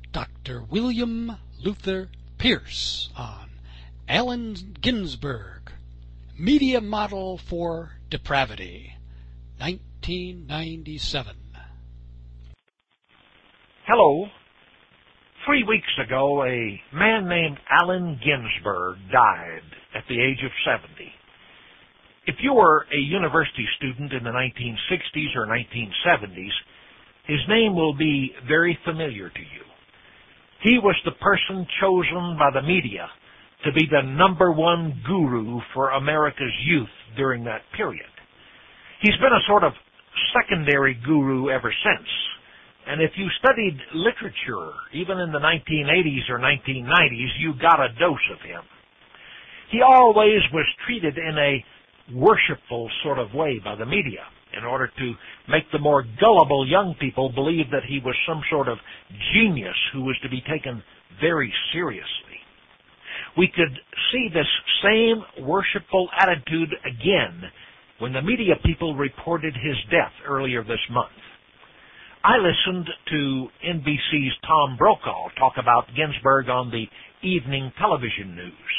Dr. William Luther Pierce on Allen Ginsberg, Media Model for Depravity, 1997. Hello. 3 weeks ago, a man named Allen Ginsberg died at the age of 70. If you were a university student in the 1960s or 1970s, his name will be very familiar to you. He was the person chosen by the media to be the number one guru for America's youth during that period. He's been a sort of secondary guru ever since. And if you studied literature, even in the 1980s or 1990s, you got a dose of him. He always was treated in a worshipful sort of way by the media in order to make the more gullible young people believe that he was some sort of genius who was to be taken very seriously. We could see this same worshipful attitude again when the media people reported his death earlier this month. I listened to NBC's Tom Brokaw talk about Ginsberg on the evening television news.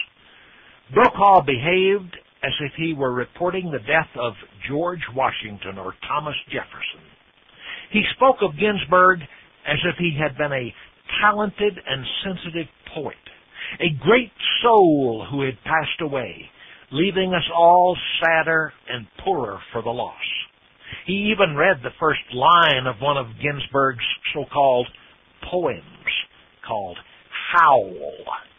Brokaw behaved as if he were reporting the death of George Washington or Thomas Jefferson. He spoke of Ginsberg as if he had been a talented and sensitive poet, a great soul who had passed away, leaving us all sadder and poorer for the loss. He even read the first line of one of Ginsberg's so-called poems called Howl.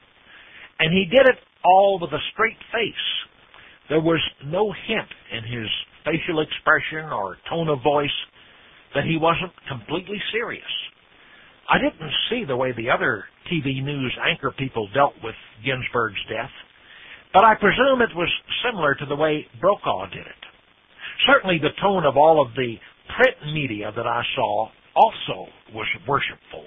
And he did it all with a straight face. There was no hint in his facial expression or tone of voice that he wasn't completely serious. I didn't see the way the other TV news anchor people dealt with Ginsberg's death, but I presume it was similar to the way Brokaw did it. Certainly the tone of all of the print media that I saw also was worshipful.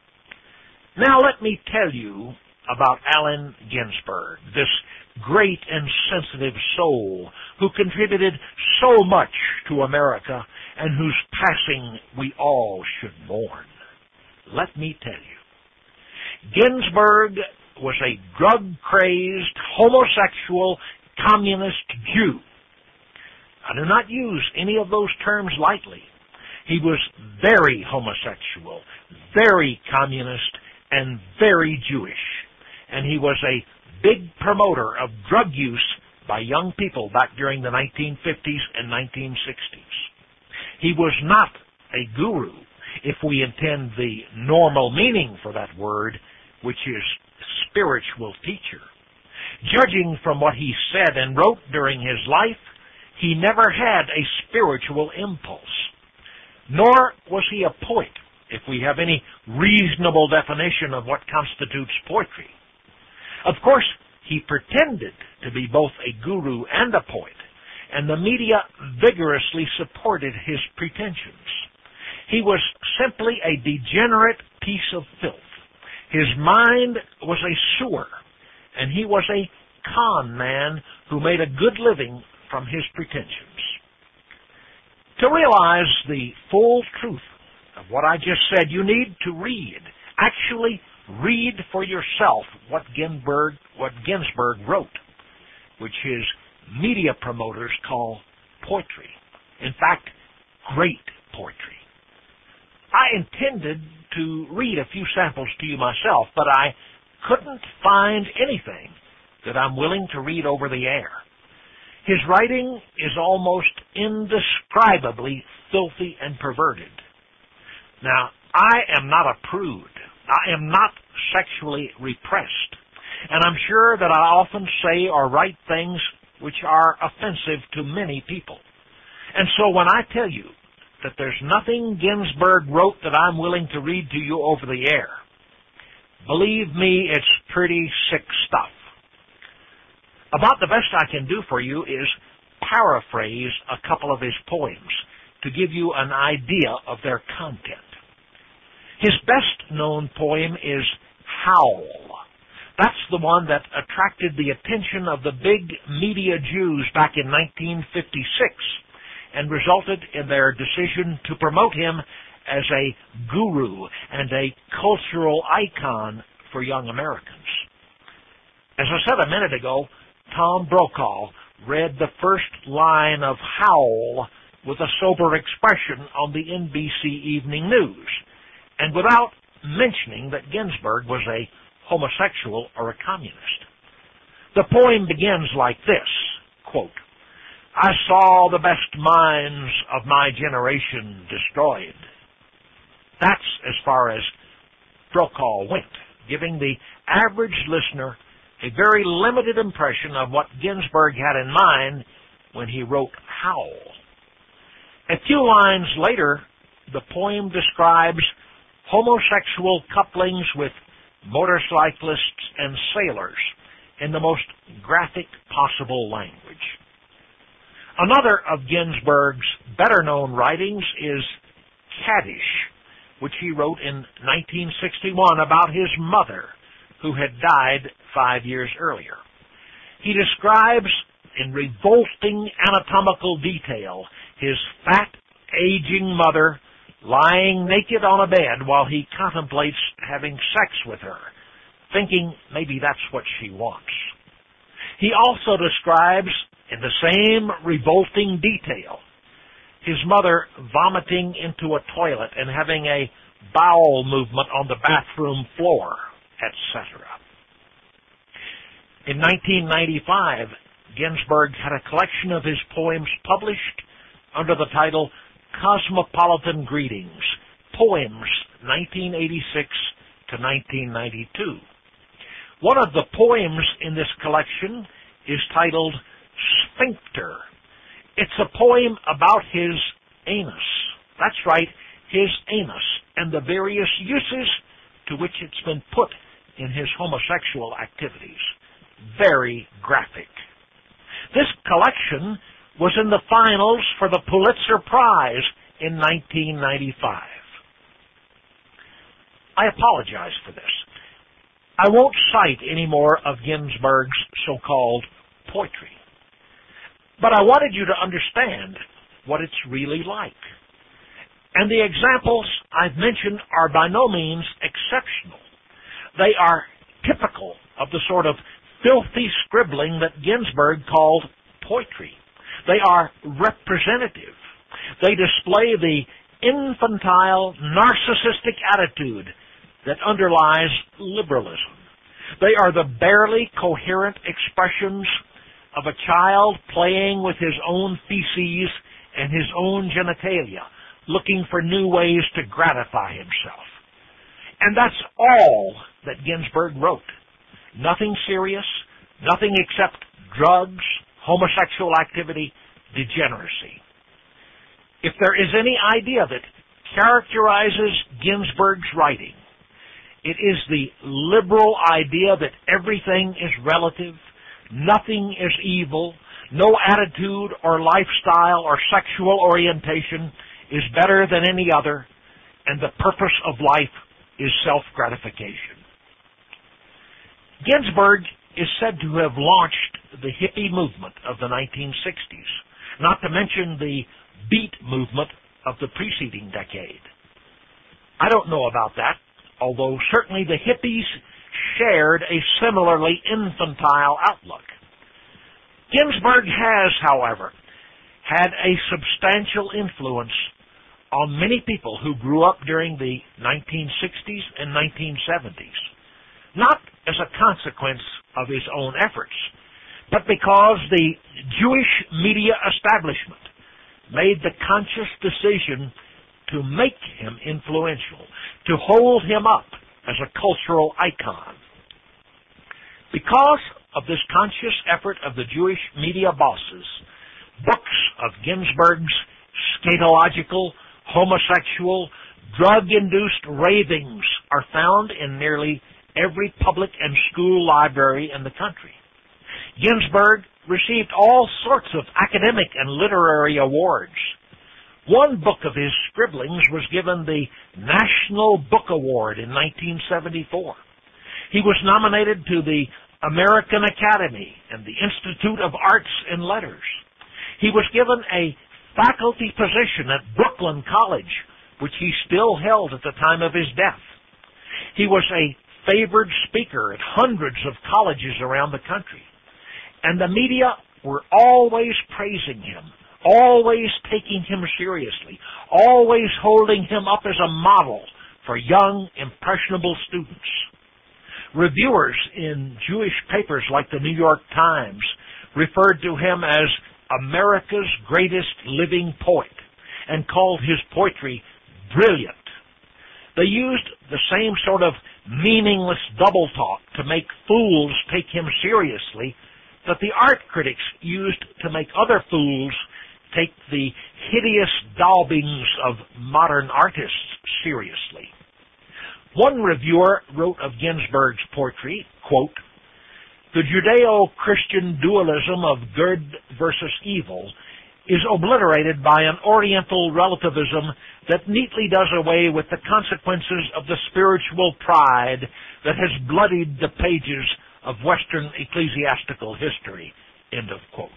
Now let me tell you about Allen Ginsberg, this great and sensitive soul who contributed so much to America and whose passing we all should mourn. Let me tell you. Ginsberg was a drug-crazed, homosexual, communist Jew. I do not use any of those terms lightly. He was very homosexual, very communist, and very Jewish. And he was a big promoter of drug use by young people back during the 1950s and 1960s. He was not a guru, if we intend the normal meaning for that word, which is spiritual teacher. Judging from what he said and wrote during his life, he never had a spiritual impulse. Nor was he a poet, if we have any reasonable definition of what constitutes poetry. Of course, he pretended to be both a guru and a poet, and the media vigorously supported his pretensions. He was simply a degenerate piece of filth. His mind was a sewer, and he was a con man who made a good living from his pretensions. To realize the full truth of what I just said, you need to read. Actually, read for yourself what Ginsberg wrote, which his media promoters call poetry. In fact, great poetry. I intended to read a few samples to you myself, but I couldn't find anything that I'm willing to read over the air. His writing is almost indescribably filthy and perverted. Now, I am not a prude. I am not sexually repressed. And I'm sure that I often say or write things which are offensive to many people. And so when I tell you that there's nothing Ginsberg wrote that I'm willing to read to you over the air, believe me, it's pretty sick stuff. About the best I can do for you is paraphrase a couple of his poems to give you an idea of their content. His best-known poem is Howl. That's the one that attracted the attention of the big media Jews back in 1956 and resulted in their decision to promote him as a guru and a cultural icon for young Americans. As I said a minute ago, Tom Brokaw read the first line of Howl with a sober expression on the NBC Evening News, and without mentioning that Ginsberg was a homosexual or a communist. The poem begins like this, quote, "I saw the best minds of my generation destroyed." That's as far as Brokaw went, giving the average listener a very limited impression of what Ginsberg had in mind when he wrote Howl. A few lines later, the poem describes homosexual couplings with motorcyclists and sailors in the most graphic possible language. Another of Ginsberg's better-known writings is Kaddish, which he wrote in 1961 about his mother, who had died 5 years earlier. He describes in revolting anatomical detail his fat, aging mother lying naked on a bed while he contemplates having sex with her, thinking maybe that's what she wants. He also describes, in the same revolting detail, his mother vomiting into a toilet and having a bowel movement on the bathroom floor, etc. In 1995, Ginsberg had a collection of his poems published under the title Cosmopolitan Greetings, Poems 1986 to 1992. One of the poems in this collection is titled Sphincter. It's a poem about his anus. That's right, his anus, and the various uses to which it's been put in his homosexual activities. Very graphic. This collection was in the finals for the Pulitzer Prize in 1995. I apologize for this. I won't cite any more of Ginsberg's so-called poetry. But I wanted you to understand what it's really like. And the examples I've mentioned are by no means exceptional. They are typical of the sort of filthy scribbling that Ginsberg called poetry. They are representative. They display the infantile, narcissistic attitude that underlies liberalism. They are the barely coherent expressions of a child playing with his own feces and his own genitalia, looking for new ways to gratify himself. And that's all that Ginsberg wrote. Nothing serious, nothing except drugs, homosexual activity, degeneracy. If there is any idea that characterizes Ginsberg's writing, it is the liberal idea that everything is relative, nothing is evil, no attitude or lifestyle or sexual orientation is better than any other, and the purpose of life is self-gratification. Ginsberg is said to have launched the hippie movement of the 1960s, not to mention the beat movement of the preceding decade. I don't know about that, although certainly the hippies shared a similarly infantile outlook. Ginsberg has, however, had a substantial influence on many people who grew up during the 1960s and 1970s, not as a consequence of his own efforts, but because the Jewish media establishment made the conscious decision to make him influential, to hold him up as a cultural icon. Because of this conscious effort of the Jewish media bosses, books of Ginsberg's scatological, homosexual, drug-induced ravings are found in nearly every public and school library in the country. Ginsberg received all sorts of academic and literary awards. One book of his scribblings was given the National Book Award in 1974. He was nominated to the American Academy and the Institute of Arts and Letters. He was given a faculty position at Brooklyn College which he still held at the time of his death. He was a favored speaker at hundreds of colleges around the country. And the media were always praising him, always taking him seriously, always holding him up as a model for young, impressionable students. Reviewers in Jewish papers like the New York Times referred to him as America's greatest living poet and called his poetry brilliant. They used the same sort of meaningless double talk to make fools take him seriously that the art critics used to make other fools take the hideous daubings of modern artists seriously. One reviewer wrote of Ginsberg's poetry, quote, "The Judeo-Christian dualism of good versus evil is obliterated by an Oriental relativism that neatly does away with the consequences of the spiritual pride that has bloodied the pages of Western ecclesiastical history." End of quote.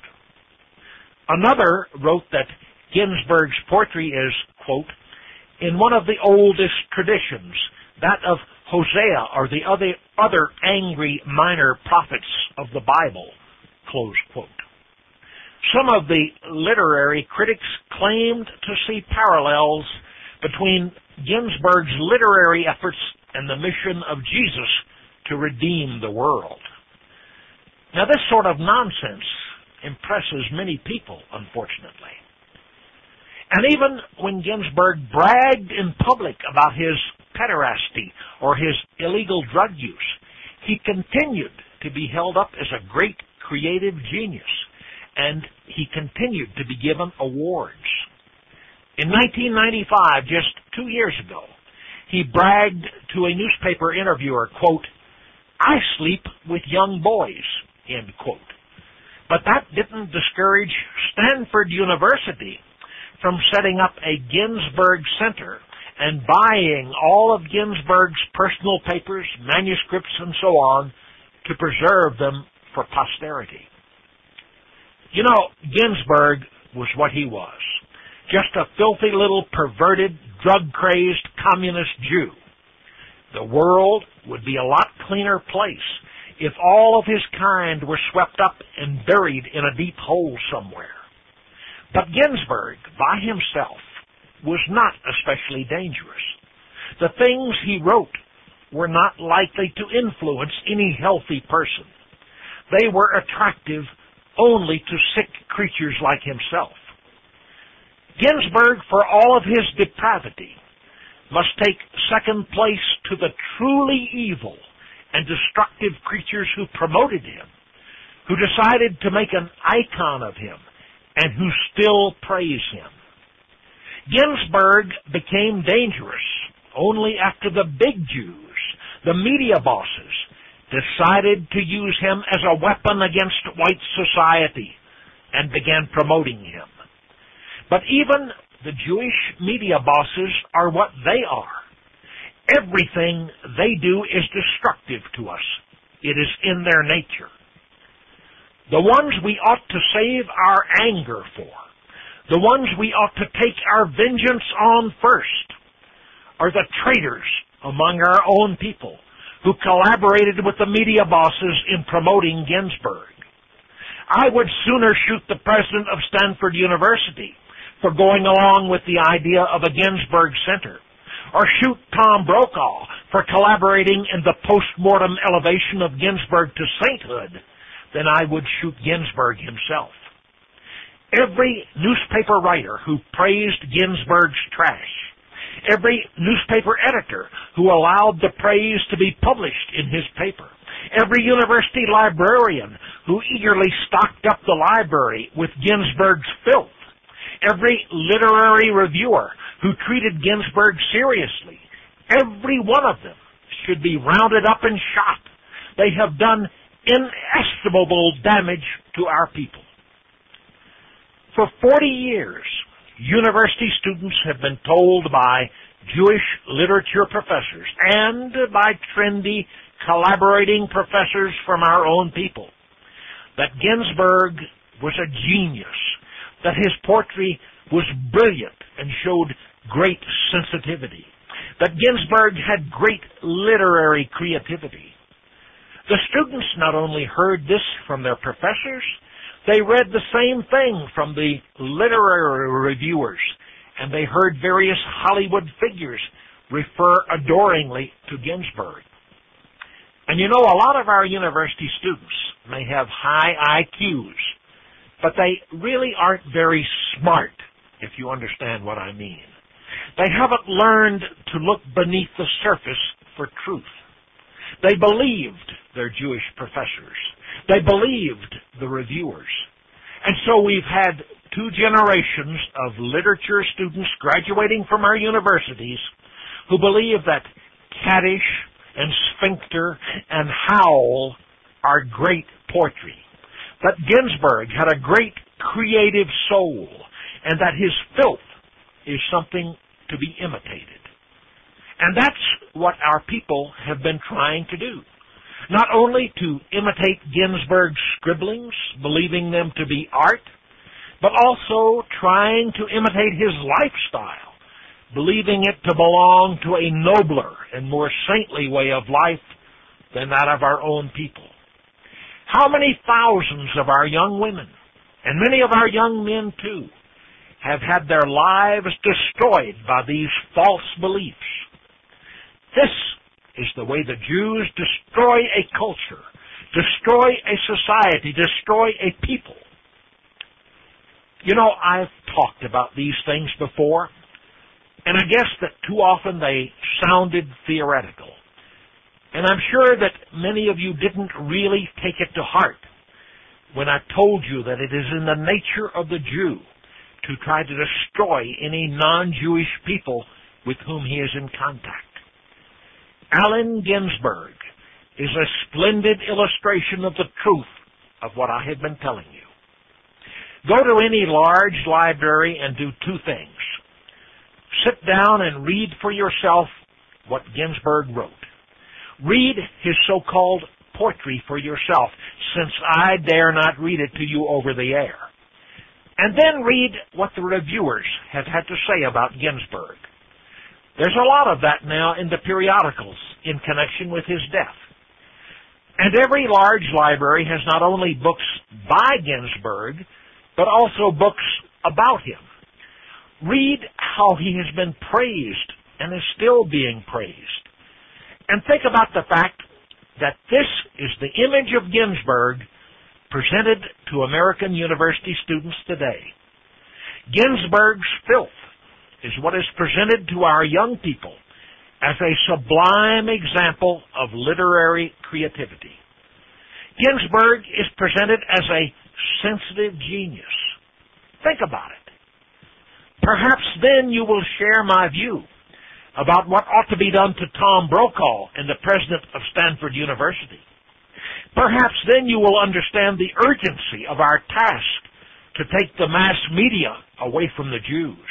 Another wrote that Ginsberg's poetry is, quote, "in one of the oldest traditions, that of Hosea or the other angry minor prophets of the Bible," close quote. Some of the literary critics claimed to see parallels between Ginsberg's literary efforts and the mission of Jesus to redeem the world. Now, this sort of nonsense impresses many people, unfortunately. And even when Ginsberg bragged in public about his pederasty or his illegal drug use, he continued to be held up as a great creative genius, and he continued to be given awards. In 1995, just 2 years ago, he bragged to a newspaper interviewer, quote, "I sleep with young boys," end quote. But that didn't discourage Stanford University from setting up a Ginsberg Center and buying all of Ginsberg's personal papers, manuscripts, and so on to preserve them for posterity. You know, Ginsberg was what he was. Just a filthy little perverted, drug-crazed communist Jew. The world would be a lot cleaner place if all of his kind were swept up and buried in a deep hole somewhere. But Ginsberg, by himself, was not especially dangerous. The things he wrote were not likely to influence any healthy person. They were attractive only to sick creatures like himself. Ginsberg, for all of his depravity, must take second place to the truly evil and destructive creatures who promoted him, who decided to make an icon of him, and who still praise him. Ginsberg became dangerous only after the big Jews, the media bosses, decided to use him as a weapon against white society and began promoting him. But even the Jewish media bosses are what they are. Everything they do is destructive to us. It is in their nature. The ones we ought to save our anger for, the ones we ought to take our vengeance on first, are the traitors among our own people who collaborated with the media bosses in promoting Ginsberg. I would sooner shoot the president of Stanford University for going along with the idea of a Ginsberg Center, or shoot Tom Brokaw for collaborating in the post-mortem elevation of Ginsberg to sainthood than I would shoot Ginsberg himself. Every newspaper writer who praised Ginsberg's trash, every newspaper editor who allowed the praise to be published in his paper, every university librarian who eagerly stocked up the library with Ginsberg's filth, every literary reviewer who treated Ginsberg seriously, every one of them should be rounded up and shot. They have done inestimable damage to our people. For 40 years, university students have been told by Jewish literature professors and by trendy collaborating professors from our own people that Ginsberg was a genius, that his poetry was brilliant and showed great sensitivity, that Ginsberg had great literary creativity. The students not only heard this from their professors, they read the same thing from the literary reviewers, and they heard various Hollywood figures refer adoringly to Ginsberg. And you know, a lot of our university students may have high IQs, but they really aren't very smart, if you understand what I mean. They haven't learned to look beneath the surface for truth. They believed their Jewish professors. They believed the reviewers. And so we've had 2 generations of literature students graduating from our universities who believe that Kaddish and Sphincter and Howl are great poetry, that Ginsberg had a great creative soul, and that his filth is something to be imitated. And that's what our people have been trying to do. Not only to imitate Ginsberg's scribblings, believing them to be art, but also trying to imitate his lifestyle, believing it to belong to a nobler and more saintly way of life than that of our own people. How many thousands of our young women, and many of our young men too, have had their lives destroyed by these false beliefs? This is the way the Jews destroy a culture, destroy a society, destroy a people. You know, I've talked about these things before, and I guess that too often they sounded theoretical. And I'm sure that many of you didn't really take it to heart when I told you that it is in the nature of the Jew to try to destroy any non-Jewish people with whom he is in contact. Allen Ginsberg is a splendid illustration of the truth of what I have been telling you. Go to any large library and do 2 things. Sit down and read for yourself what Ginsberg wrote. Read his so-called poetry for yourself, since I dare not read it to you over the air. And then read what the reviewers have had to say about Ginsberg. There's a lot of that now in the periodicals in connection with his death. And every large library has not only books by Ginsberg, but also books about him. Read how he has been praised and is still being praised. And think about the fact that this is the image of Ginsberg presented to American university students today. Ginsberg's filth is what is presented to our young people as a sublime example of literary creativity. Ginsberg is presented as a sensitive genius. Think about it. Perhaps then you will share my view about what ought to be done to Tom Brokaw and the president of Stanford University. Perhaps then you will understand the urgency of our task to take the mass media away from the Jews.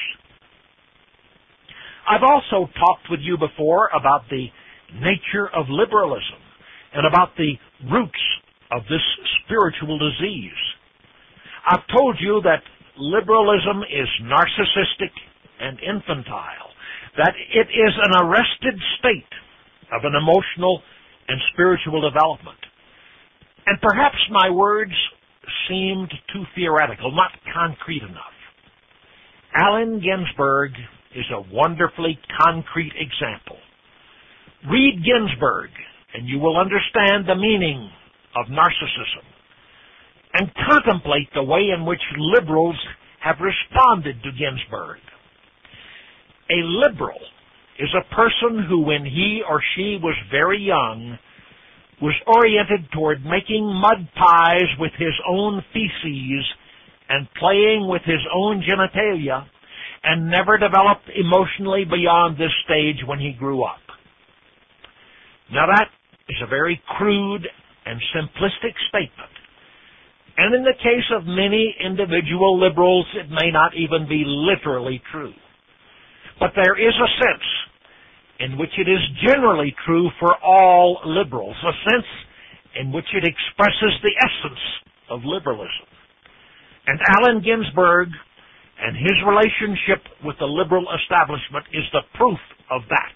I've also talked with you before about the nature of liberalism and about the roots of this spiritual disease. I've told you that liberalism is narcissistic and infantile, that it is an arrested state of an emotional and spiritual development. And perhaps my words seemed too theoretical, not concrete enough. Allen Ginsberg is a wonderfully concrete example. Read Ginsberg, and you will understand the meaning of narcissism, and contemplate the way in which liberals have responded to Ginsberg. A liberal is a person who, when he or she was very young, was oriented toward making mud pies with his own feces and playing with his own genitalia, and never developed emotionally beyond this stage when he grew up. Now that is a very crude and simplistic statement. And in the case of many individual liberals, it may not even be literally true. But there is a sense in which it is generally true for all liberals, a sense in which it expresses the essence of liberalism. And Allen Ginsberg and his relationship with the liberal establishment is the proof of that.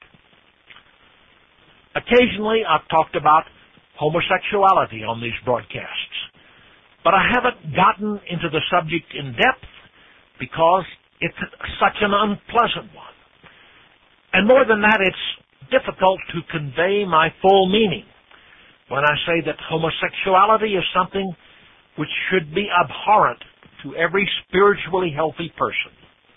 Occasionally, I've talked about homosexuality on these broadcasts, but I haven't gotten into the subject in depth because it's such an unpleasant one. And more than that, it's difficult to convey my full meaning when I say that homosexuality is something which should be abhorrent to every spiritually healthy person.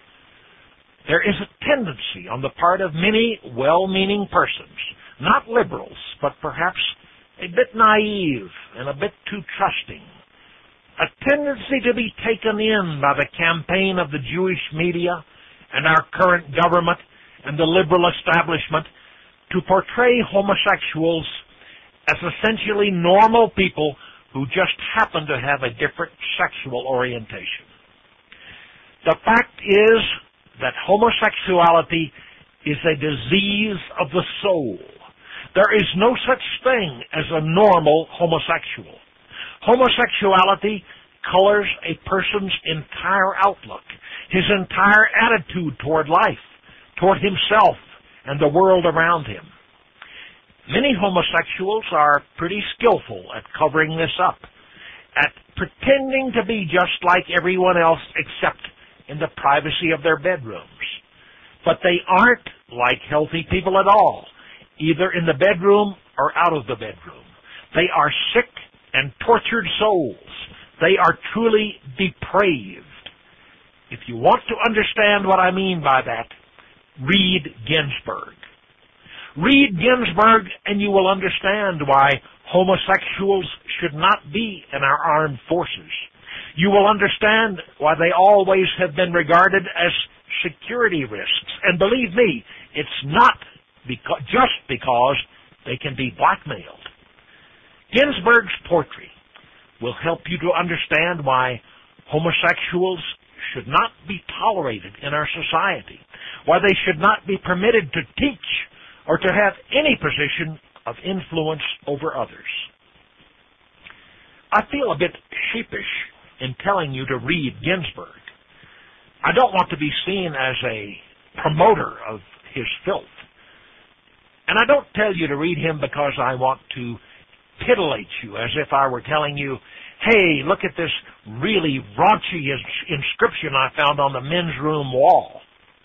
There is a tendency on the part of many well-meaning persons, not liberals, but perhaps a bit naive and a bit too trusting, a tendency to be taken in by the campaign of the Jewish media and our current government and the liberal establishment to portray homosexuals as essentially normal people who just happen to have a different sexual orientation. The fact is that homosexuality is a disease of the soul. There is no such thing as a normal homosexual. Homosexuality colors a person's entire outlook, his entire attitude toward life, toward himself, and the world around him. Many homosexuals are pretty skillful at covering this up, at pretending to be just like everyone else except in the privacy of their bedrooms. But they aren't like healthy people at all, either in the bedroom or out of the bedroom. They are sick and tortured souls. They are truly depraved. If you want to understand what I mean by that, read Ginsburg. Read Ginsburg and you will understand why homosexuals should not be in our armed forces. You will understand why they always have been regarded as security risks. And believe me, it's not just because they can be blackmailed. Ginsburg's poetry will help you to understand why homosexuals should not be tolerated in our society, why they should not be permitted to teach or to have any position of influence over others. I feel a bit sheepish in telling you to read Ginsburg. I don't want to be seen as a promoter of his filth. And I don't tell you to read him because I want to titillate you, as if I were telling you, hey, look at this really raunchy inscription I found on the men's room wall.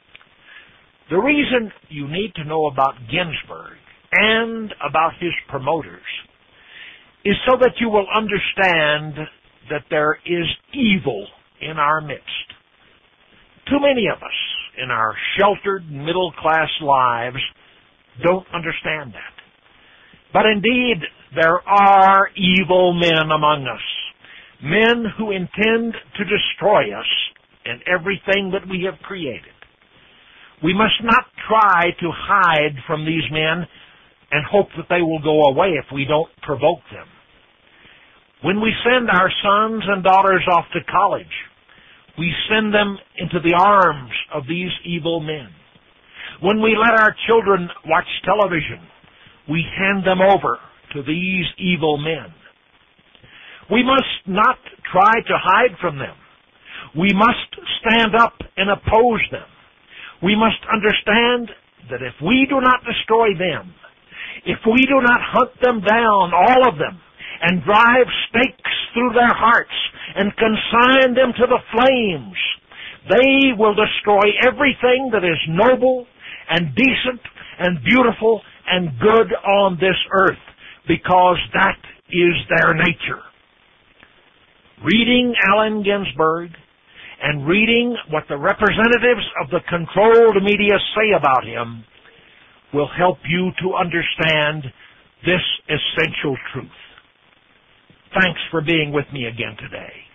The reason you need to know about Ginsburg and about his promoters is so that you will understand that there is evil in our midst. Too many of us in our sheltered middle-class lives don't understand that. But indeed, there are evil men among us, men who intend to destroy us and everything that we have created. We must not try to hide from these men and hope that they will go away if we don't provoke them. When we send our sons and daughters off to college, we send them into the arms of these evil men. When we let our children watch television, we hand them over to these evil men. We must not try to hide from them. We must stand up and oppose them. We must understand that if we do not destroy them, if we do not hunt them down, all of them, and drive stakes through their hearts and consign them to the flames, they will destroy everything that is noble and decent and beautiful and good on this earth, because that is their nature. Reading Allen Ginsburg and reading what the representatives of the controlled media say about him will help you to understand this essential truth. Thanks for being with me again today.